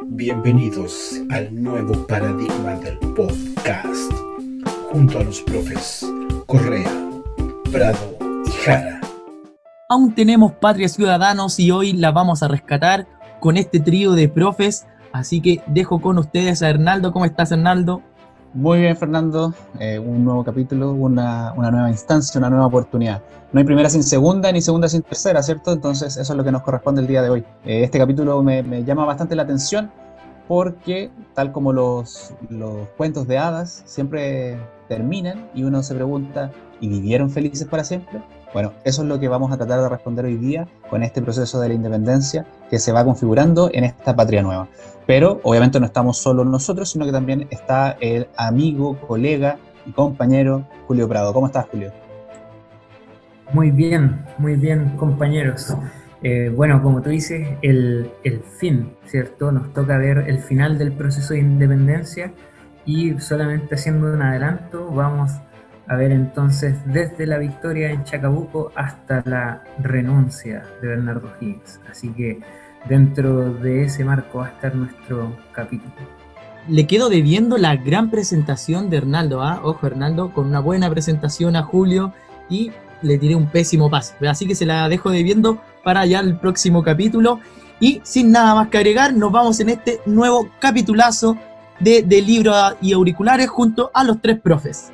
Bienvenidos al nuevo paradigma del podcast, junto a los profes Correa, Prado y Jara. Aún tenemos patria ciudadanos y hoy la vamos a rescatar con este trío de profes, así que dejo con ustedes a Hernaldo. ¿Cómo estás, Hernaldo? Muy bien, Fernando. Un nuevo capítulo, una nueva instancia, una nueva oportunidad. No hay primera sin segunda, ni segunda sin tercera, ¿cierto? Entonces eso es lo que nos corresponde el día de hoy. Este capítulo me llama bastante la atención porque, tal como los cuentos de hadas, siempre terminan y uno se pregunta, ¿y vivieron felices para siempre? Bueno, eso es lo que vamos a tratar de responder hoy día con este proceso de la independencia que se va configurando en esta patria nueva. Pero obviamente no estamos solo nosotros, sino que también está el amigo, colega y compañero Julio Prado. ¿Cómo estás, Julio? Muy bien, compañeros. Bueno, como tú dices, el fin, ¿cierto? Nos toca ver el final del proceso de independencia y solamente haciendo un adelanto vamos a ver entonces desde la victoria en Chacabuco hasta la renuncia de Bernardo Higgins. Así que dentro de ese marco va a estar nuestro capítulo. Le quedo debiendo la gran presentación de Hernaldo, ¿ah? Ojo, Hernaldo, con una buena presentación a Julio y le tiré un pésimo pase. Así que se la dejo debiendo para ya el próximo capítulo. Y sin nada más que agregar, nos vamos en este nuevo capitulazo de libro y auriculares junto a los tres profes.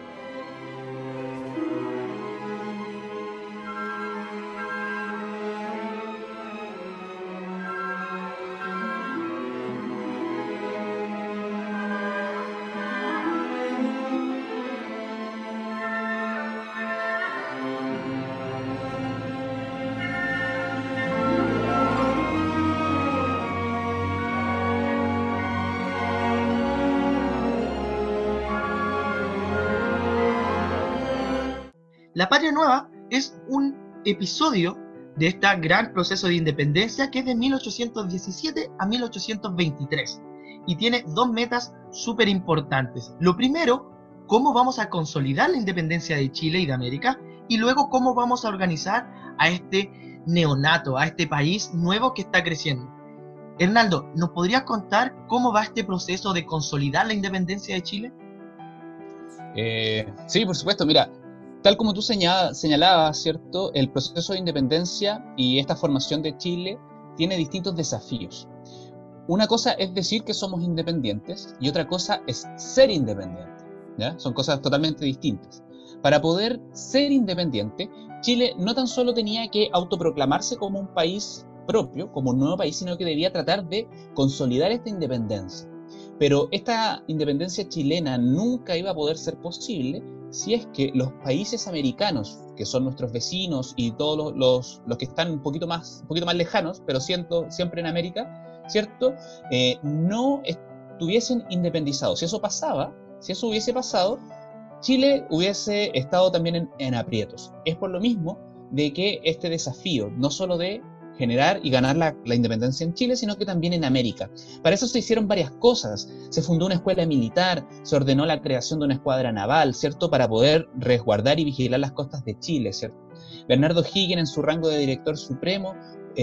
La Patria Nueva es un episodio de este gran proceso de independencia que es de 1817 a 1823 y tiene dos metas súper importantes. Lo primero, cómo vamos a consolidar la independencia de Chile y de América, y luego cómo vamos a organizar a este neonato, a este país nuevo que está creciendo. Hernaldo, ¿nos podrías contar cómo va este proceso de consolidar la independencia de Chile? Sí, por supuesto. Mira, tal como tú señalabas, ¿cierto? El proceso de independencia y esta formación de Chile tiene distintos desafíos. Una cosa es decir que somos independientes y otra cosa es ser independiente, ¿ya? Son cosas totalmente distintas. Para poder ser independiente, Chile no tan solo tenía que autoproclamarse como un país propio, como un nuevo país, sino que debía tratar de consolidar esta independencia. Pero esta independencia chilena nunca iba a poder ser posible si es que los países americanos, que son nuestros vecinos y todos los que están un poquito más lejanos, pero siempre en América, ¿cierto? No estuviesen independizados. Si eso hubiese pasado, Chile hubiese estado también en aprietos. Es por lo mismo de que este desafío, no solo de generar y ganar la independencia en Chile, sino que también en América. Para eso se hicieron varias cosas. Se fundó una escuela militar, se ordenó la creación de una escuadra naval, ¿cierto?, para poder resguardar y vigilar las costas de Chile, ¿cierto? Bernardo Higgins, en su rango de director supremo,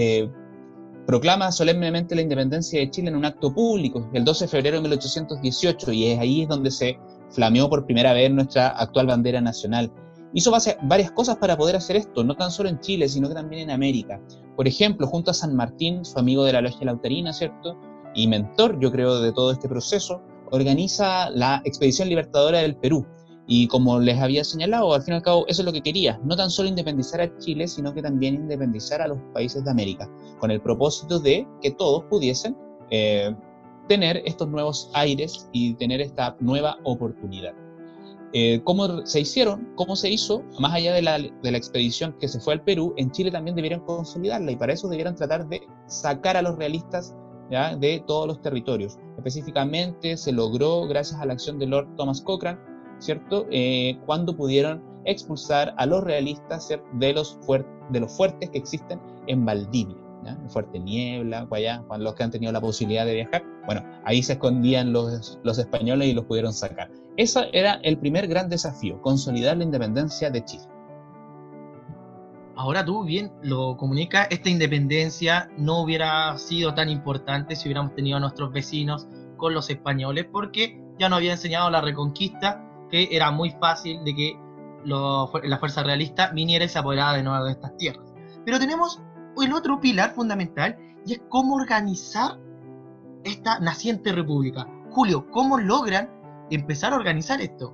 proclama solemnemente la independencia de Chile en un acto público, el 12 de febrero de 1818, y ahí es donde se flameó por primera vez nuestra actual bandera nacional. Hizo varias cosas para poder hacer esto, no tan solo en Chile, sino que también en América. Por ejemplo, junto a San Martín, su amigo de la Logia Lautarina, ¿cierto?, y mentor, yo creo, de todo este proceso, organiza la Expedición Libertadora del Perú. Y como les había señalado, al fin y al cabo, eso es lo que quería, no tan solo independizar a Chile, sino que también independizar a los países de América, con el propósito de que todos pudiesen tener estos nuevos aires y tener esta nueva oportunidad. ¿Cómo se hizo? Más allá de la expedición que se fue al Perú, en Chile también debieron consolidarla, y para eso debieron tratar de sacar a los realistas, ¿ya?, de todos los territorios. Específicamente se logró gracias a la acción de Lord Thomas Cochrane, ¿cierto?, cuando pudieron expulsar a los realistas, ¿cierto?, de los fuertes que existen en Valdivia, ¿ya?, el Fuerte Niebla, allá, los que han tenido la posibilidad de viajar. Bueno, ahí se escondían los españoles y los pudieron sacar. Ese era el primer gran desafío, consolidar la independencia de Chile. ahora tú bien lo comunicas, esta independencia no hubiera sido tan importante si hubiéramos tenido a nuestros vecinos con los españoles, porque ya nos había enseñado la Reconquista que era muy fácil de que la fuerza realista viniera y se apoderara de nuevo de estas tierras. Pero tenemos el otro pilar fundamental, y es cómo organizar esta naciente república. Julio, ¿cómo logran empezar a organizar esto?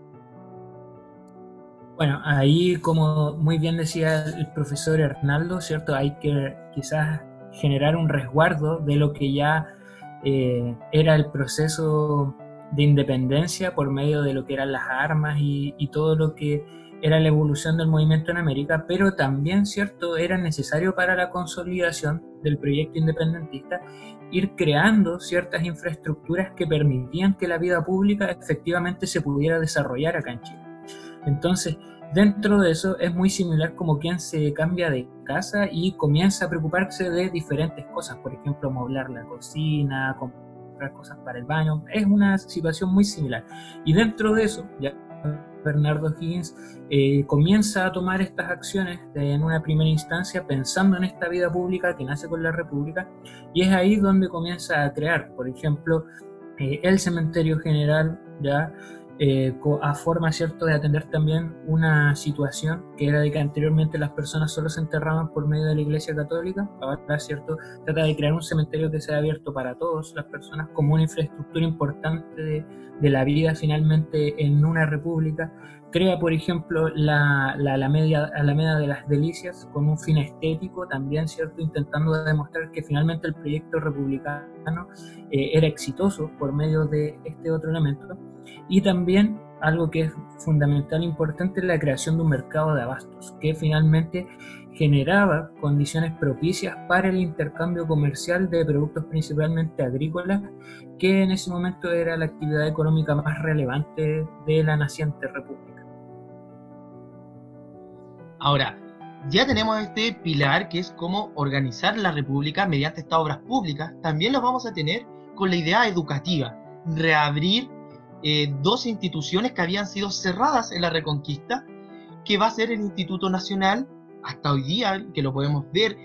Bueno, ahí, como muy bien decía el profesor Hernaldo, ¿cierto? Hay que quizás generar un resguardo de lo que ya era el proceso de independencia por medio de lo que eran las armas y todo lo que era la evolución del movimiento en América, pero también, ¿cierto?, era necesario para la consolidación del proyecto independentista ir creando ciertas infraestructuras que permitían que la vida pública efectivamente se pudiera desarrollar acá en Chile. Entonces, dentro de eso es muy similar como quien se cambia de casa y comienza a preocuparse de diferentes cosas, por ejemplo, amoblar la cocina, comprar cosas para el baño. Es una situación muy similar. Y dentro de eso, ya Bernardo Higgins comienza a tomar estas acciones en una primera instancia pensando en esta vida pública que nace con la República, y es ahí donde comienza a crear, por ejemplo, el cementerio general, ya a forma, ¿cierto?, de atender también una situación que era de que anteriormente las personas solo se enterraban por medio de la Iglesia Católica. Ahora, ¿cierto?, trata de crear un cementerio que sea abierto para todas las personas como una infraestructura importante de la vida finalmente en una república. Crea, por ejemplo, la Alameda de las Delicias con un fin estético también, ¿cierto?, intentando demostrar que finalmente el proyecto republicano era exitoso por medio de este otro elemento. Y también algo que es fundamental e importante es la creación de un mercado de abastos que finalmente generaba condiciones propicias para el intercambio comercial de productos principalmente agrícolas, que en ese momento era la actividad económica más relevante de la naciente república. Ahora, ya tenemos este pilar que es cómo organizar la república mediante estas obras públicas. También lo vamos a tener con la idea educativa, reabrir dos instituciones que habían sido cerradas en la Reconquista, que va a ser el Instituto Nacional, hasta hoy día, que lo podemos ver,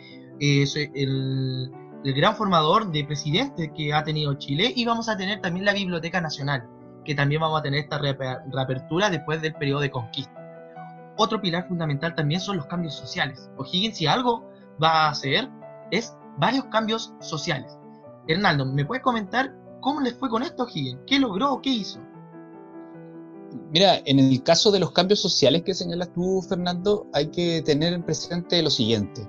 el gran formador de presidentes que ha tenido Chile, y vamos a tener también la Biblioteca Nacional, que también vamos a tener esta reapertura después del periodo de conquista. Otro pilar fundamental también son los cambios sociales. O'Higgins, si algo va a hacer, es varios cambios sociales. Hernaldo, ¿me puedes comentar cómo les fue con esto, O'Higgins? ¿Qué logró? ¿Qué hizo? Mira, en el caso de los cambios sociales que señalas tú, Fernando, hay que tener presente lo siguiente.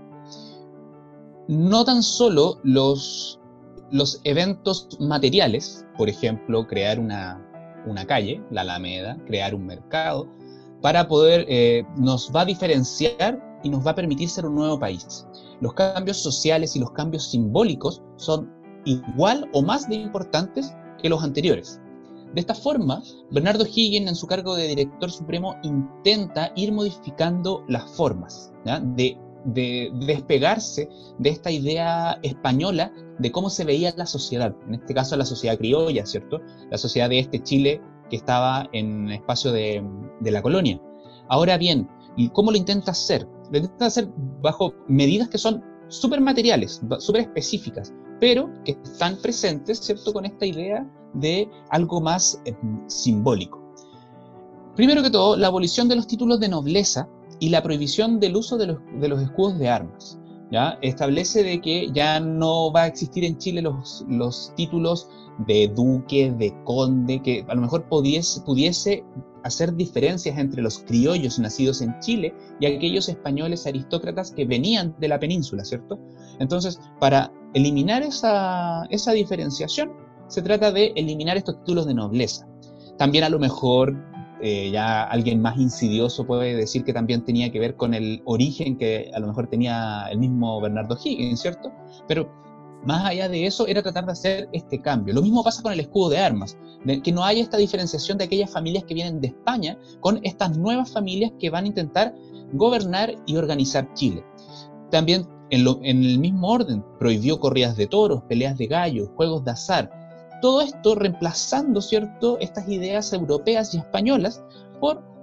No tan solo los eventos materiales, por ejemplo, crear una calle, la Alameda, crear un mercado, para poder, nos va a diferenciar y nos va a permitir ser un nuevo país. Los cambios sociales y los cambios simbólicos son igual o más de importantes que los anteriores. De esta forma, Bernardo Higgins, en su cargo de director supremo, intenta ir modificando las formas, ¿ya?, de despegarse de esta idea española de cómo se veía la sociedad, en este caso la sociedad criolla, ¿cierto?, la sociedad de este Chile que estaba en el espacio de la colonia. Ahora bien, ¿cómo lo intenta hacer? Lo intenta hacer bajo medidas que son súper materiales, súper específicas, pero que están presentes, ¿cierto?, con esta idea de algo más simbólico. Primero que todo, la abolición de los títulos de nobleza y la prohibición del uso de los escudos de armas, ¿ya? Establece de que ya no va a existir en Chile los títulos de duque, de conde, que a lo mejor pudiese hacer diferencias entre los criollos nacidos en Chile y aquellos españoles aristócratas que venían de la península, ¿cierto? Entonces, para eliminar esa diferenciación, se trata de eliminar estos títulos de nobleza. También a lo mejor ya alguien más insidioso puede decir que también tenía que ver con el origen que a lo mejor tenía el mismo Bernardo Higgins, ¿cierto? Pero más allá de eso era tratar de hacer este cambio. Lo mismo pasa con el escudo de armas, de que no haya esta diferenciación de aquellas familias que vienen de España con estas nuevas familias que van a intentar gobernar y organizar Chile. También en el mismo orden prohibió corridas de toros, peleas de gallos, juegos de azar. Todo esto reemplazando, ¿cierto?, estas ideas europeas y españolas por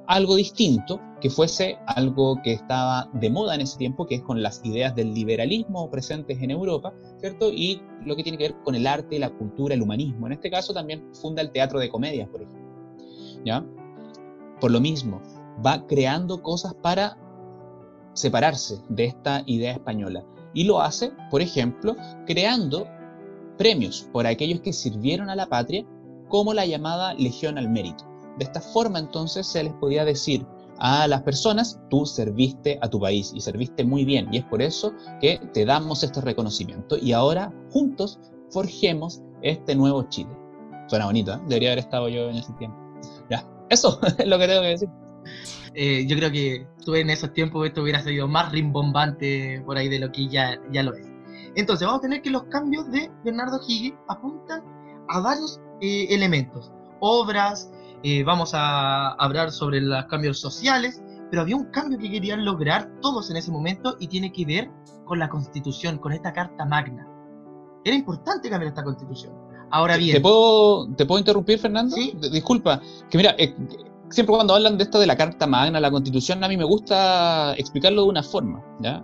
algo distinto, que fuese algo que estaba de moda en ese tiempo, que es con las ideas del liberalismo presentes en Europa, ¿cierto? Y lo que tiene que ver con el arte, la cultura, el humanismo. En este caso también funda el teatro de comedias, por ejemplo, ¿ya? Por lo mismo, va creando cosas para separarse de esta idea española. Y lo hace, por ejemplo, creando premios por aquellos que sirvieron a la patria, como la llamada Legión al Mérito. De esta forma, entonces, se les podía decir a las personas: tú serviste a tu país y serviste muy bien, y es por eso que te damos este reconocimiento, y ahora juntos forjemos este nuevo Chile. Suena bonito, ¿eh? Debería haber estado yo en ese tiempo. Ya, eso es lo que tengo que decir. Yo creo que tú en esos tiempos esto hubiera sido más rimbombante por ahí de lo que ya lo es. Entonces vamos a tener que los cambios de Bernardo Higgins apuntan a varios elementos, obras, vamos a hablar sobre los cambios sociales, pero había un cambio que querían lograr todos en ese momento y tiene que ver con la Constitución, con esta Carta Magna. Era importante cambiar esta Constitución. Ahora bien... ¿Te puedo interrumpir, Fernando? ¿Sí? Disculpa, que mira, siempre cuando hablan de esto de la Carta Magna, la Constitución, a mí me gusta explicarlo de una forma, ¿ya?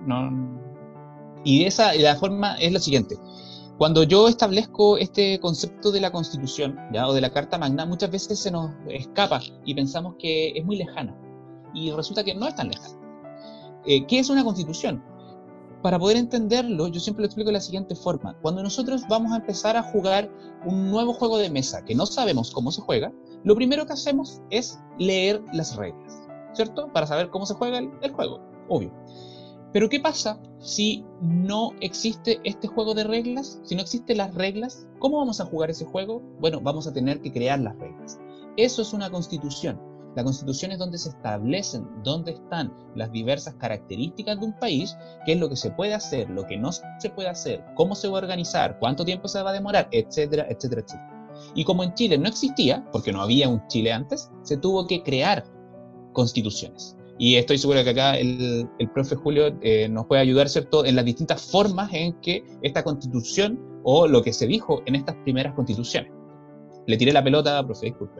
Y la forma es la siguiente. Cuando yo establezco este concepto de la Constitución, ¿ya? O de la Carta Magna, muchas veces se nos escapa y pensamos que es muy lejana. Y resulta que no es tan lejana. ¿Qué es una Constitución? Para poder entenderlo, yo siempre lo explico de la siguiente forma. Cuando nosotros vamos a empezar a jugar un nuevo juego de mesa que no sabemos cómo se juega, lo primero que hacemos es leer las reglas, ¿cierto? Para saber cómo se juega el juego, obvio. Pero ¿qué pasa si no existe este juego de reglas? Si no existen las reglas, ¿cómo vamos a jugar ese juego? Bueno, vamos a tener que crear las reglas. Eso es una constitución. La constitución es donde se establecen dónde están las diversas características de un país, qué es lo que se puede hacer, lo que no se puede hacer, cómo se va a organizar, cuánto tiempo se va a demorar, etcétera, etcétera, etcétera. Y como en Chile no existía, porque no había un Chile antes, se tuvo que crear constituciones. Y estoy seguro que acá el profe Julio nos puede ayudar, ¿cierto?, en las distintas formas en que esta constitución o lo que se dijo en estas primeras constituciones. Le tiré la pelota, profe, disculpe.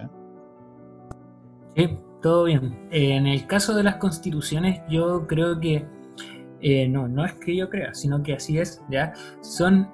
Sí, todo bien. En el caso de las constituciones, yo creo que no es que yo crea, sino que así es, ¿ya? Son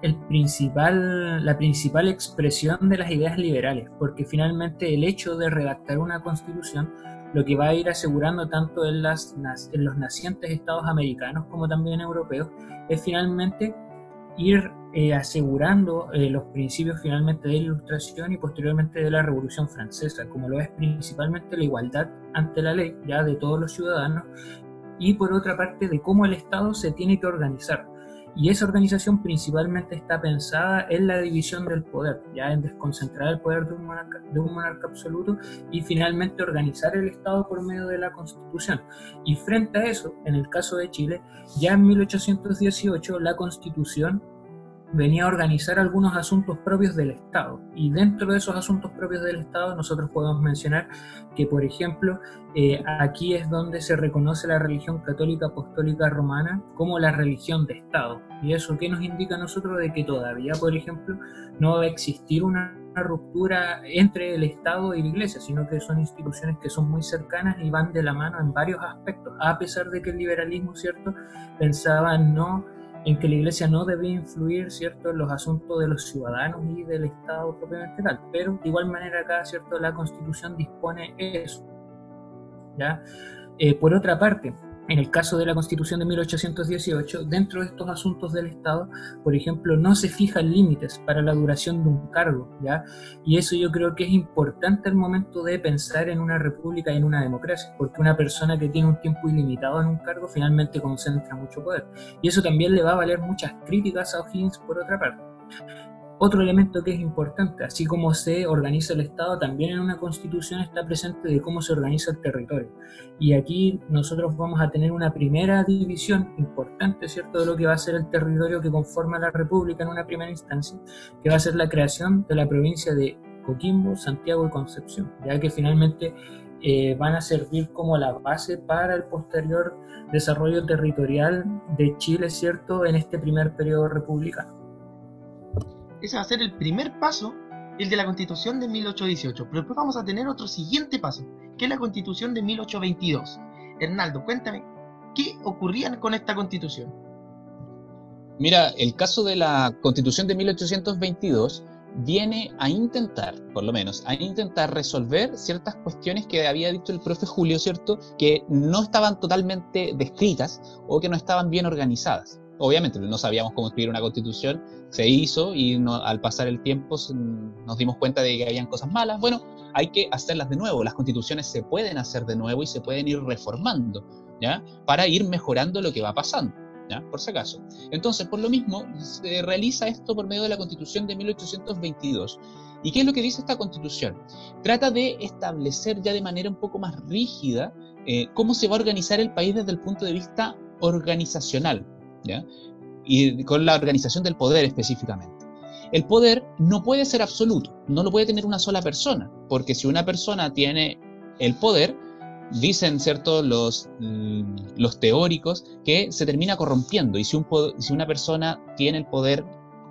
la principal expresión de las ideas liberales, porque finalmente el hecho de redactar una constitución lo que va a ir asegurando tanto en los nacientes estados americanos como también europeos es finalmente ir asegurando los principios finalmente de la Ilustración y posteriormente de la Revolución Francesa, como lo es principalmente la igualdad ante la ley ya de todos los ciudadanos, y por otra parte de cómo el Estado se tiene que organizar. Y esa organización principalmente está pensada en la división del poder, ya en desconcentrar el poder de un monarca absoluto y finalmente organizar el Estado por medio de la Constitución. Y frente a eso, en el caso de Chile, ya en 1818 la Constitución venía a organizar algunos asuntos propios del Estado, y dentro de esos asuntos propios del Estado nosotros podemos mencionar que, por ejemplo, aquí es donde se reconoce la religión católica apostólica romana como la religión de Estado, y eso que nos indica a nosotros de que todavía, por ejemplo, no va a existir una ruptura entre el Estado y la Iglesia, sino que son instituciones que son muy cercanas y van de la mano en varios aspectos, a pesar de que el liberalismo, ¿cierto?, pensaba en que la Iglesia no debía influir, ¿cierto?, en los asuntos de los ciudadanos y del Estado propiamente tal, pero de igual manera acá, ¿cierto?, la Constitución dispone eso, ¿ya? Por otra parte, en el caso de la Constitución de 1818, dentro de estos asuntos del Estado, por ejemplo, no se fijan límites para la duración de un cargo, ¿ya? Y eso yo creo que es importante al momento de pensar en una república y en una democracia, porque una persona que tiene un tiempo ilimitado en un cargo finalmente concentra mucho poder. Y eso también le va a valer muchas críticas a O'Higgins por otra parte. Otro elemento que es importante, así como se organiza el Estado, también en una constitución está presente de cómo se organiza el territorio. Y aquí nosotros vamos a tener una primera división importante, ¿cierto?, de lo que va a ser el territorio que conforma la República en una primera instancia, que va a ser la creación de la provincia de Coquimbo, Santiago y Concepción, ya que finalmente van a servir como la base para el posterior desarrollo territorial de Chile, ¿cierto?, en este primer periodo republicano. Ese va a ser el primer paso el de la Constitución de 1818, pero después vamos a tener otro siguiente paso, que es la Constitución de 1822. Hernaldo, cuéntame, ¿qué ocurría con esta Constitución? Mira, el caso de la Constitución de 1822 viene a intentar, por lo menos, a intentar resolver ciertas cuestiones que había dicho el profe Julio, ¿cierto?, que no estaban totalmente descritas o que no estaban bien organizadas. Obviamente no sabíamos cómo escribir una constitución, se hizo y al pasar el tiempo nos dimos cuenta de que habían cosas malas. Bueno, hay que hacerlas de nuevo, las constituciones se pueden hacer de nuevo y se pueden ir reformando, ¿ya?, para ir mejorando lo que va pasando, ¿ya?, por si acaso. Entonces, por lo mismo, se realiza esto por medio de la Constitución de 1822. ¿Y qué es lo que dice esta Constitución? Trata de establecer ya de manera un poco más rígida cómo se va a organizar el país desde el punto de vista organizacional, ¿ya?, y con la organización del poder específicamente. El poder no puede ser absoluto, no lo puede tener una sola persona, porque si una persona tiene el poder, dicen, ¿cierto?, los teóricos, que se termina corrompiendo, y si una persona tiene el poder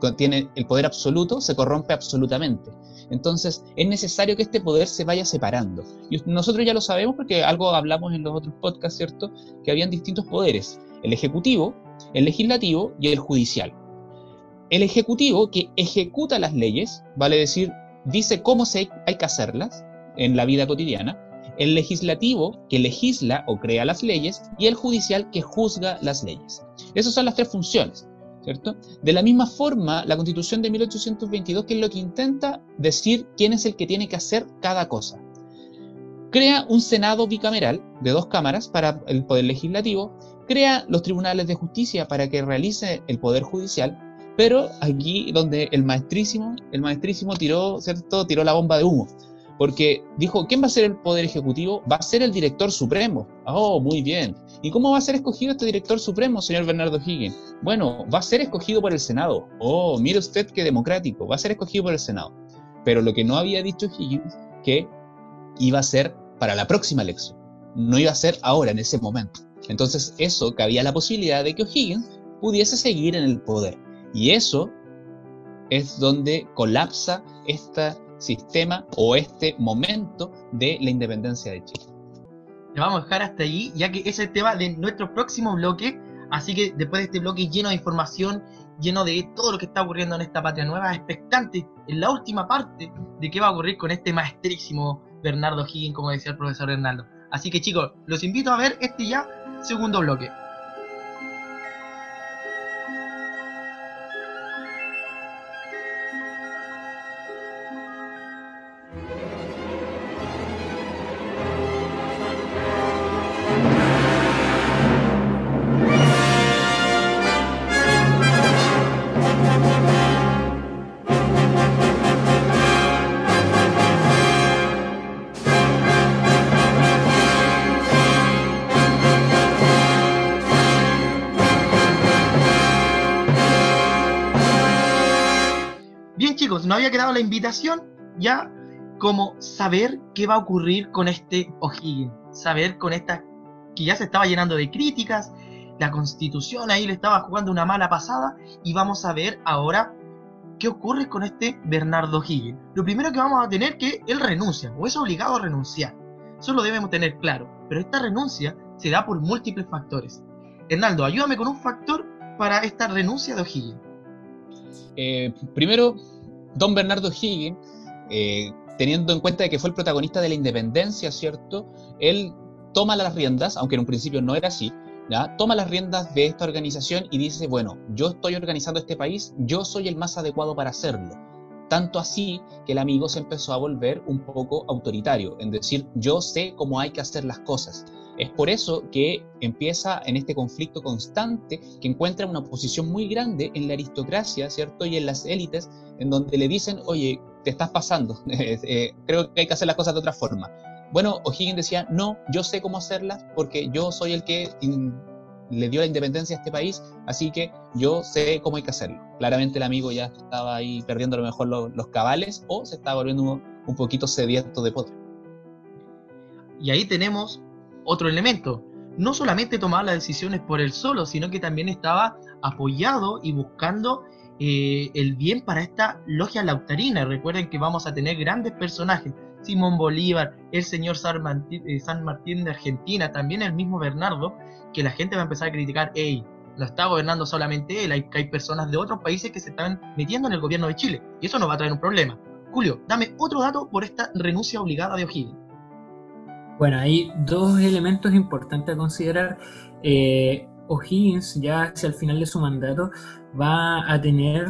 absoluto, se corrompe absolutamente. Entonces, es necesario que este poder se vaya separando. Y nosotros ya lo sabemos porque algo hablamos en los otros podcasts, ¿cierto?, que habían distintos poderes: el ejecutivo, el legislativo y el judicial. El ejecutivo, que ejecuta las leyes, vale decir, dice cómo hay que hacerlas en la vida cotidiana; el legislativo, que legisla o crea las leyes; y el judicial, que juzga las leyes. Esas son las tres funciones, ¿cierto? De la misma forma, la Constitución de 1822, que es lo que intenta decir quién es el que tiene que hacer cada cosa. Crea un Senado bicameral de 2 cámaras para el poder legislativo, crea los tribunales de justicia para que realice el poder judicial, pero aquí donde el maestrísimo tiró, ¿cierto?, tiró la bomba de humo, porque dijo, ¿quién va a ser el poder ejecutivo? Va a ser el director supremo. Oh, muy bien. ¿Y cómo va a ser escogido este director supremo, señor Bernardo Higgins? Bueno, va a ser escogido por el Senado. Oh, mire usted qué democrático, va a ser escogido por el Senado. Pero lo que no había dicho Higgins, que iba a ser para la próxima elección, no iba a ser ahora, en ese momento. Entonces eso, cabía la posibilidad de que O'Higgins pudiese seguir en el poder. Y eso es donde colapsa este sistema o este momento de la independencia de Chile. Le vamos a dejar hasta allí, ya que es el tema de nuestro próximo bloque. Así que después de este bloque lleno de información, lleno de todo lo que está ocurriendo en esta patria nueva, expectante en la última parte de qué va a ocurrir con este maestrísimo Bernardo Higgins, como decía el profesor Hernaldo. Así que chicos, los invito a ver este ya segundo bloque. Bien chicos, nos había quedado la invitación ya como saber qué va a ocurrir con este O'Higgins, saber con esta que ya se estaba llenando de críticas, la Constitución ahí le estaba jugando una mala pasada, y vamos a ver ahora qué ocurre con este Bernardo Higgins. Lo primero que vamos a tener que él renuncia, o es obligado a renunciar, eso lo debemos tener claro, pero esta renuncia se da por múltiples factores. Hernaldo, ayúdame con un factor para esta renuncia de O'Higgins. Primero, don Bernardo Higgins, teniendo en cuenta de que fue el protagonista de la independencia, ¿cierto?, él toma las riendas, aunque en un principio no era así, ¿ya?, toma las riendas de esta organización y dice, bueno, yo estoy organizando este país, yo soy el más adecuado para hacerlo. Tanto así que el amigo se empezó a volver un poco autoritario, en decir, yo sé cómo hay que hacer las cosas. Es por eso que empieza en este conflicto constante, que encuentra una oposición muy grande en la aristocracia, ¿cierto?, y en las élites, en donde le dicen, oye, te estás pasando, creo que hay que hacer las cosas de otra forma. Bueno, O'Higgins decía, no, yo sé cómo hacerlas, porque yo soy el que le dio la independencia a este país, así que yo sé cómo hay que hacerlo. Claramente el amigo ya estaba ahí perdiendo a lo mejor los cabales, o se estaba volviendo un poquito sediento de poder. Y ahí tenemos otro elemento. No solamente tomaba las decisiones por él solo, sino que también estaba apoyado y buscando el bien para esta logia lautarina. Recuerden que vamos a tener grandes personajes, Simón Bolívar, el señor San Martín de Argentina, también el mismo Bernardo, que la gente va a empezar a criticar, hey, no está gobernando solamente él, hay personas de otros países que se están metiendo en el gobierno de Chile, y eso nos va a traer un problema. Julio, dame otro dato por esta renuncia obligada de O'Higgins. Bueno, hay dos elementos importantes a considerar. O'Higgins, ya hacia el final de su mandato, va a tener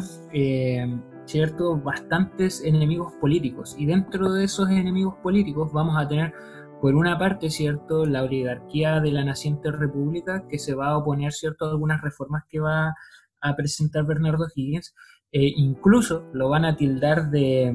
bastantes enemigos políticos, y dentro de esos enemigos políticos vamos a tener, por una parte, ¿cierto?, la oligarquía de la naciente república, que se va a oponer, ¿cierto?, a algunas reformas que va a presentar Bernardo O'Higgins. Incluso lo van a tildar de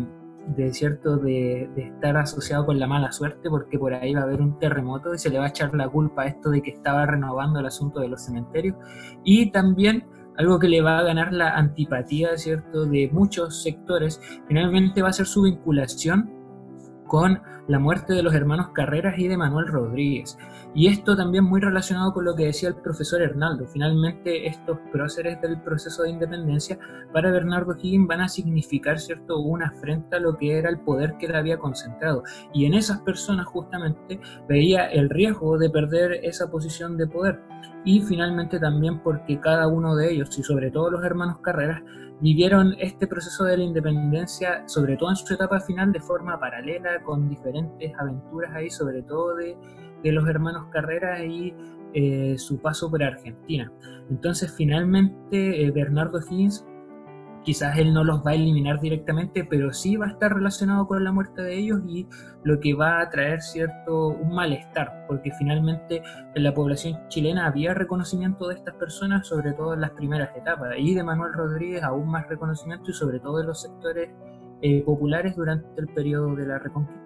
estar asociado con la mala suerte, porque por ahí va a haber un terremoto y se le va a echar la culpa a esto de que estaba renovando el asunto de los cementerios. Y también algo que le va a ganar la antipatía, ¿cierto?, de muchos sectores, finalmente va a ser su vinculación con la muerte de los hermanos Carreras y de Manuel Rodríguez. Y esto también muy relacionado con lo que decía el profesor Hernaldo. Finalmente, estos próceres del proceso de independencia para Bernardo O'Higgins van a significar, ¿cierto?, una afrenta a lo que era el poder que él había concentrado. Y en esas personas justamente veía el riesgo de perder esa posición de poder. Y finalmente también porque cada uno de ellos, y sobre todo los hermanos Carreras, vivieron este proceso de la independencia, sobre todo en su etapa final, de forma paralela, con diferentes aventuras ahí, sobre todo de los hermanos Carreras y su paso por Argentina. Entonces, finalmente, Bernardo O'Higgins, quizás él no los va a eliminar directamente, pero sí va a estar relacionado con la muerte de ellos, y lo que va a traer un malestar, porque finalmente en la población chilena había reconocimiento de estas personas, sobre todo en las primeras etapas, y de Manuel Rodríguez aún más reconocimiento, y sobre todo de los sectores populares durante el periodo de la Reconquista.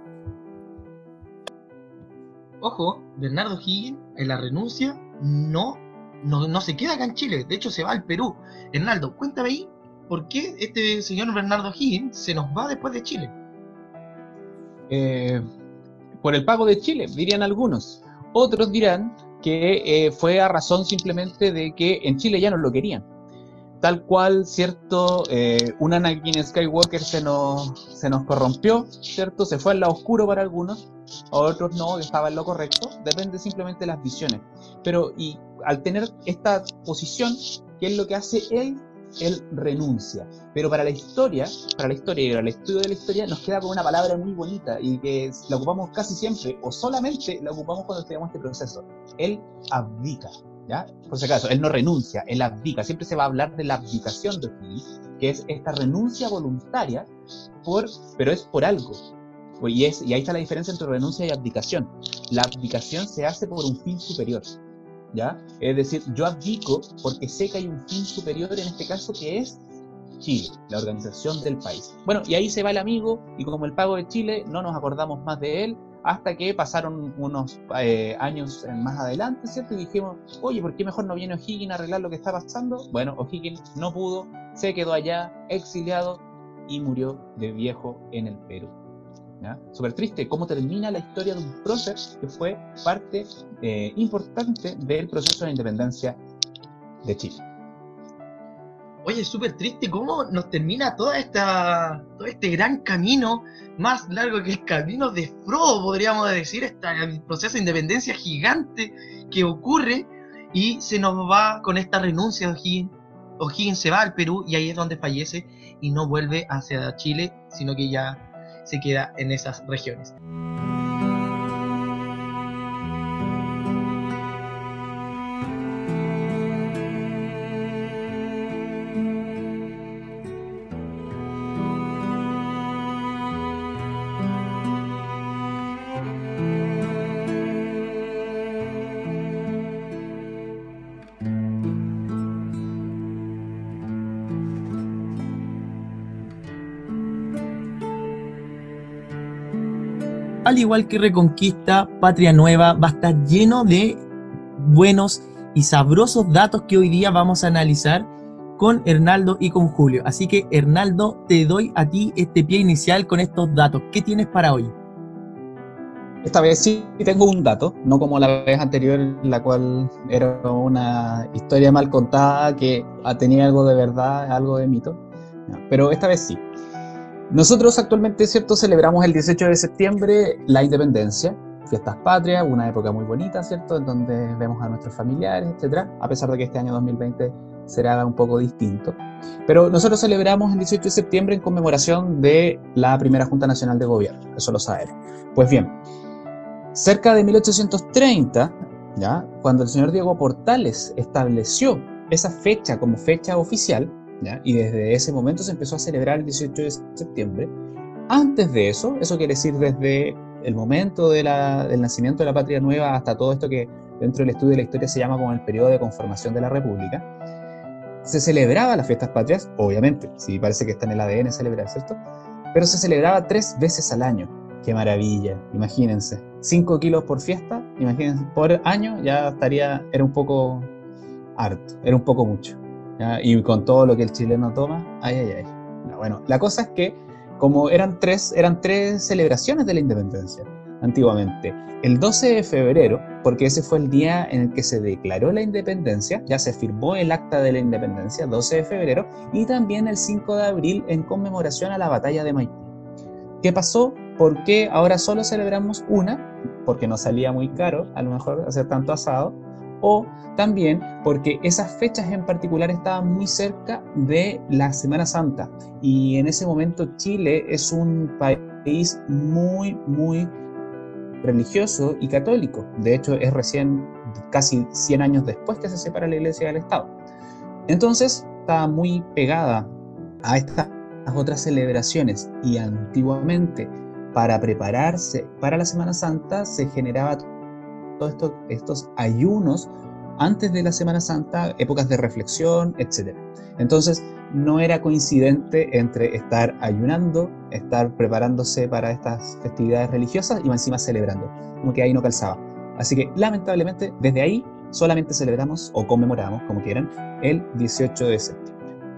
Ojo, Bernardo O'Higgins en la renuncia no se queda acá en Chile, de hecho se va al Perú. Hernaldo, cuéntame ahí, ¿por qué este señor Bernardo O'Higgins se nos va después de Chile? Por el pago de Chile, dirían algunos. Otros dirán que fue a razón simplemente de que en Chile ya no lo querían. Tal cual, ¿cierto? Un Anakin Skywalker se nos corrompió, ¿cierto? Se fue al lado oscuro para algunos, a otros no, estaba en lo correcto. Depende simplemente de las visiones. Pero, y al tener esta posición, ¿qué es lo que hace él? Él renuncia. Pero para la historia y para el estudio de la historia, nos queda con una palabra muy bonita y que la ocupamos casi siempre, o solamente la ocupamos cuando estudiamos este proceso. Él abdica, ¿ya? Por si acaso, él no renuncia, él abdica. Siempre se va a hablar de la abdicación de O'Higgins, que es esta renuncia voluntaria, pero es por algo. Y ahí está la diferencia entre renuncia y abdicación. La abdicación se hace por un fin superior, ¿ya? Es decir, yo abdico porque sé que hay un fin superior, en este caso, que es Chile, la organización del país. Bueno, y ahí se va el amigo, y como el pago de Chile, no nos acordamos más de él, hasta que pasaron unos años más adelante, ¿cierto? Y dijimos, oye, ¿por qué mejor no viene O'Higgins a arreglar lo que está pasando? Bueno, O'Higgins no pudo, se quedó allá, exiliado, y murió de viejo en el Perú. Súper triste cómo termina la historia de un prócer que fue parte importante del proceso de independencia de Chile. Oye, súper triste cómo nos termina todo este gran camino, más largo que el camino de Frodo, podríamos decir, el proceso de independencia gigante que ocurre, y se nos va con esta renuncia de O'Higgins. O'Higgins se va al Perú, y ahí es donde fallece, y no vuelve hacia Chile, sino que ya se queda en esas regiones. Al igual que Reconquista, Patria Nueva va a estar lleno de buenos y sabrosos datos que hoy día vamos a analizar con Hernaldo y con Julio. Así que, Hernaldo, te doy a ti este pie inicial con estos datos. ¿Qué tienes para hoy? Esta vez sí tengo un dato, no como la vez anterior, la cual era una historia mal contada que tenía algo de verdad, algo de mito. Pero esta vez sí. Nosotros actualmente, ¿cierto?, celebramos el 18 de septiembre la independencia, fiestas patrias, una época muy bonita, ¿cierto?, en donde vemos a nuestros familiares, etc., a pesar de que este año 2020 será un poco distinto. Pero nosotros celebramos el 18 de septiembre en conmemoración de la primera Junta Nacional de Gobierno, eso lo sabemos. Pues bien, cerca de 1830, ¿ya?, cuando el señor Diego Portales estableció esa fecha como fecha oficial, ¿ya?, y desde ese momento se empezó a celebrar el 18 de septiembre, antes de eso quiere decir desde el momento del nacimiento de la Patria Nueva hasta todo esto que dentro del estudio de la historia se llama como el periodo de conformación de la República, se celebraba las fiestas patrias, obviamente, sí parece que está en el ADN celebrar, ¿cierto?, pero se celebraba 3 veces al año. ¡Qué maravilla! Imagínense, 5 kilos por fiesta, imagínense, por año ya era un poco harto, era un poco mucho, ¿ya? Y con todo lo que el chileno toma, ay, ay, ay. Bueno, la cosa es que como eran tres celebraciones de la independencia antiguamente. El 12 de febrero, porque ese fue el día en el que se declaró la independencia, ya se firmó el acta de la independencia, 12 de febrero, y también el 5 de abril en conmemoración a la batalla de Maipú. ¿Qué pasó? ¿Por qué ahora solo celebramos una? Porque nos salía muy caro, a lo mejor, hacer tanto asado, o también porque esas fechas en particular estaban muy cerca de la Semana Santa, y en ese momento Chile es un país muy, muy religioso y católico. De hecho, es recién casi 100 años después que se separa la Iglesia del Estado. Entonces, estaba muy pegada a estas otras celebraciones, y antiguamente, para prepararse para la Semana Santa, se generaba todos estos ayunos antes de la Semana Santa, épocas de reflexión, etc. Entonces, no era coincidente entre estar ayunando, estar preparándose para estas festividades religiosas y encima celebrando, como que ahí no calzaba. Así que, lamentablemente, desde ahí solamente celebramos o conmemoramos, como quieran, el 18 de septiembre.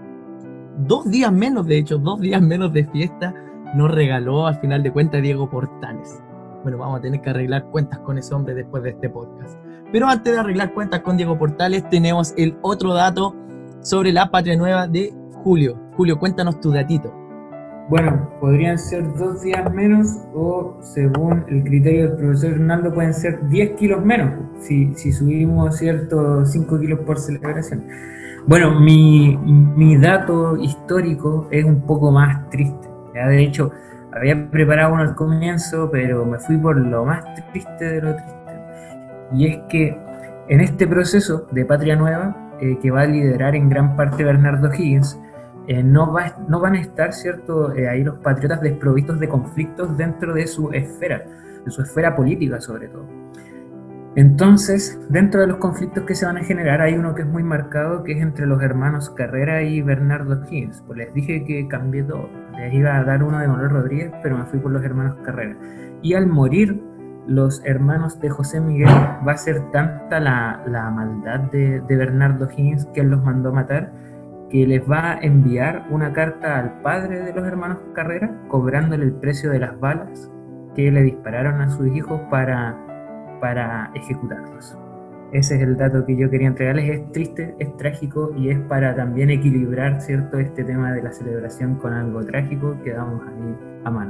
2 días menos, de hecho, 2 días menos de fiesta nos regaló al final de cuentas Diego Portales. Bueno, vamos a tener que arreglar cuentas con ese hombre después de este podcast. Pero antes de arreglar cuentas con Diego Portales, tenemos el otro dato sobre la Patria Nueva de Julio. Julio, cuéntanos tu datito. Bueno, podrían ser 2 días menos, o según el criterio del profesor Hernando pueden ser 10 kilos menos, si subimos, ¿cierto?, 5 kilos por celebración. Bueno, mi dato histórico es un poco más triste, ¿ya? De hecho, había preparado uno al comienzo, pero me fui por lo más triste de lo triste. Y es que en este proceso de Patria Nueva, que va a liderar en gran parte Bernardo O'Higgins, no van a estar, ¿cierto?, ahí los patriotas desprovistos de conflictos dentro de su esfera política sobre todo. Entonces, dentro de los conflictos que se van a generar, hay uno que es muy marcado, que es entre los hermanos Carrera y Bernardo O'Higgins. Pues les dije que cambié todo. Les iba a dar uno de Manuel Rodríguez, pero me fui por los hermanos Carrera. Y al morir los hermanos de José Miguel, va a ser tanta la maldad de Bernardo O'Higgins, que él los mandó a matar, que les va a enviar una carta al padre de los hermanos Carrera, cobrándole el precio de las balas que le dispararon a sus hijos para ejecutarlos. Ese es el dato que yo quería entregarles. Es triste, es trágico, y es para también equilibrar, ¿cierto?, este tema de la celebración con algo trágico que damos ahí a mano.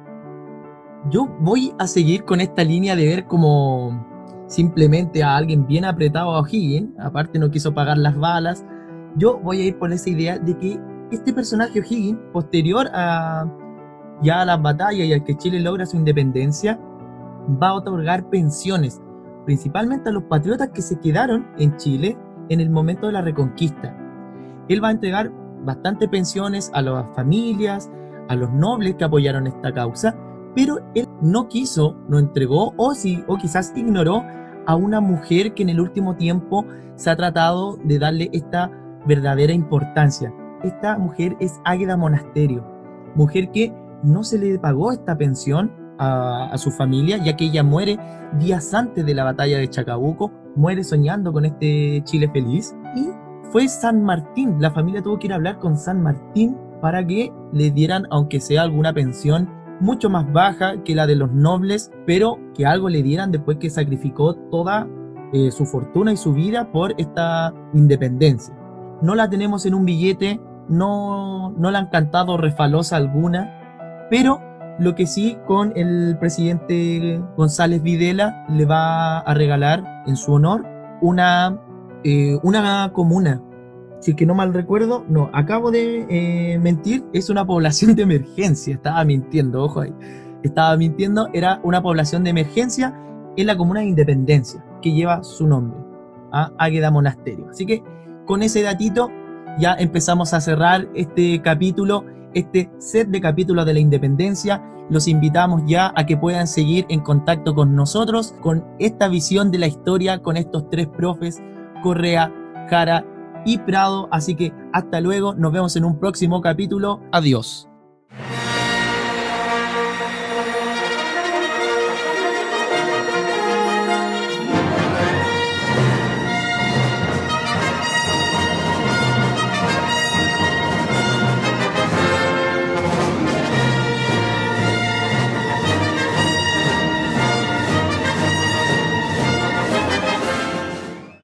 Yo voy a seguir con esta línea de ver como simplemente a alguien bien apretado a O'Higgins, aparte no quiso pagar las balas. Yo voy a ir por esa idea de que este personaje O'Higgins, posterior a las batallas y al que Chile logra su independencia, va a otorgar pensiones, principalmente a los patriotas que se quedaron en Chile en el momento de la Reconquista. Él va a entregar bastantes pensiones a las familias, a los nobles que apoyaron esta causa, pero él no entregó, o quizás ignoró a una mujer que en el último tiempo se ha tratado de darle esta verdadera importancia. Esta mujer es Águeda Monasterio, mujer que no se le pagó esta pensión a su familia, ya que ella muere días antes de la batalla de Chacabuco, muere soñando con este Chile feliz, y fue San Martín, la familia tuvo que ir a hablar con San Martín para que le dieran, aunque sea alguna pensión mucho más baja que la de los nobles, pero que algo le dieran después que sacrificó toda su fortuna y su vida por esta independencia. No la tenemos en un billete, no la han cantado refalosa alguna, pero lo que sí, con el presidente González Videla le va a regalar en su honor una comuna. Si es que no mal recuerdo, no, acabo de mentir, es una población de emergencia, estaba mintiendo, ojo ahí, estaba mintiendo, era una población de emergencia en la comuna de Independencia, que lleva su nombre, Águeda Monasterio. Así que con ese datito ya empezamos a cerrar este capítulo, este set de capítulos de la Independencia. Los invitamos ya a que puedan seguir en contacto con nosotros, con esta visión de la historia, con estos tres profes, Correa, Jara y Prado. Así que hasta luego, nos vemos en un próximo capítulo. Adiós.